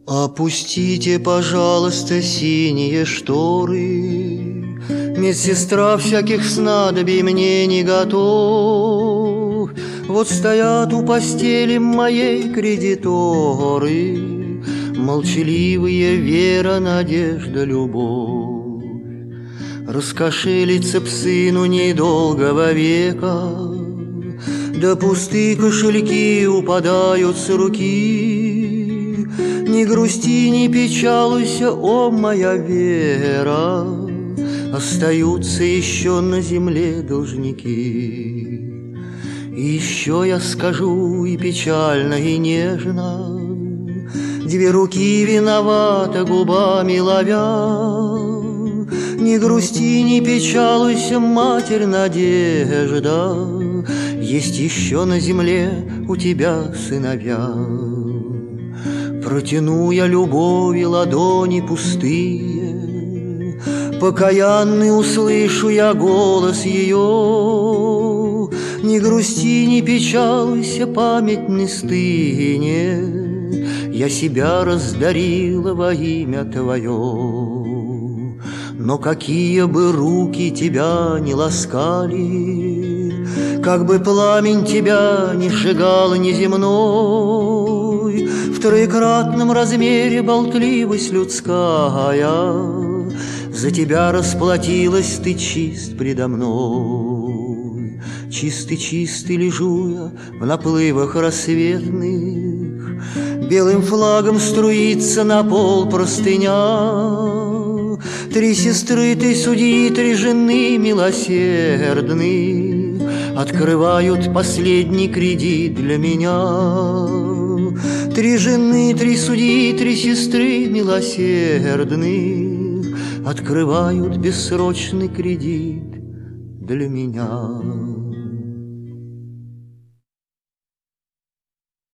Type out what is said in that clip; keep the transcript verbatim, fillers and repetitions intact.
Опустите, пожалуйста, синие шторы, медсестра всяких снадобий мне не готов. Вот стоят у постели моей кредиторы, молчаливые вера, надежда, любовь. Раскошелиться б сыну недолгого века, да пустые кошельки упадают с руки. Не грусти, не печалуйся, о моя вера, остаются еще на земле должники. И еще я скажу и печально, и нежно, две руки виновата губами ловя. Не грусти, не печалуйся, Матерь Надежда, есть еще на земле у тебя сыновья. Протяну я любови ладони пустые, покаянный услышу я голос ее. Не грусти, не печалуйся, память не стынет, я себя раздарила во имя Твое. Но какие бы руки тебя не ласкали, как бы пламень тебя не сжигал неземной, в троекратном размере болтливость людская, за тебя расплатилась, ты чист предо мной. Чистый-чистый лежу я в наплывах рассветных, белым флагом струится на пол простыня. Три сестры, три судьи, три жены милосердны открывают последний кредит для меня. Три жены, три судьи, три сестры милосердны открывают бессрочный кредит для меня.